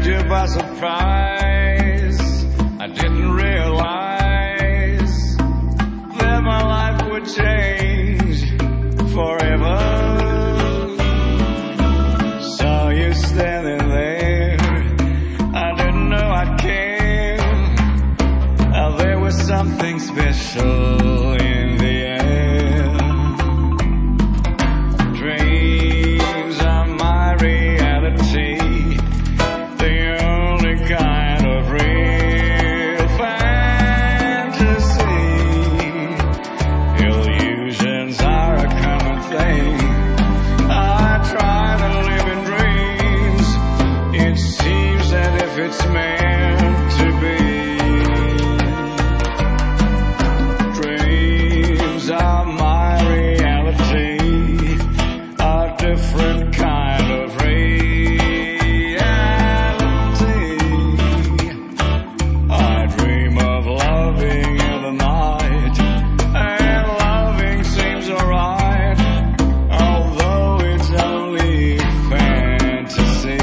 you by surprise. I didn't realize that my life would change forever. Saw you standing there, I didn't know I'd care. There was something special in the air. Dreams are my reality, the only kind of real fantasy. Illusions are a common thing. I try to live in dreams. It seems that if it's meant to be, dreams are my reality, a different kind of reality. I dream of loving in the night, and loving seems alright, although it's only fantasy.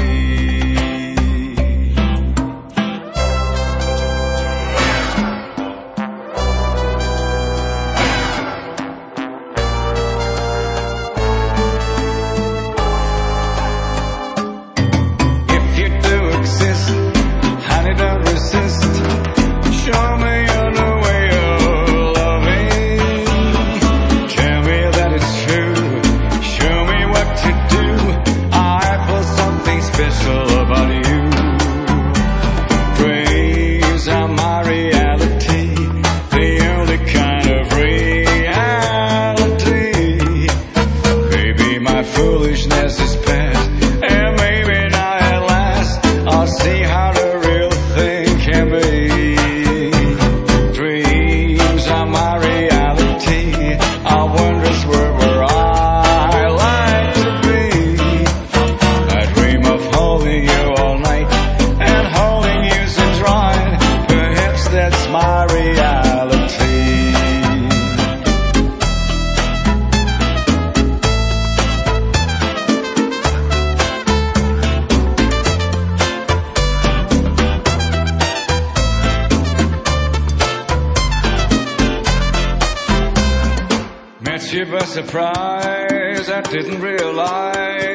If you do exist, honey, don't resist. Show me your new way of loving. Tell me that it's true. Show me what to do. I feel something special about you. Dreams are my reality, the only kind of reality. Maybe my foolishness is past, and maybe now at last I'll see how the real thing can be. Dreams are my reality, a wondrous world where I like to be. I dream of holding you all night, and holding you seems right. Perhaps that's my reality. Met you by surprise, I didn't realize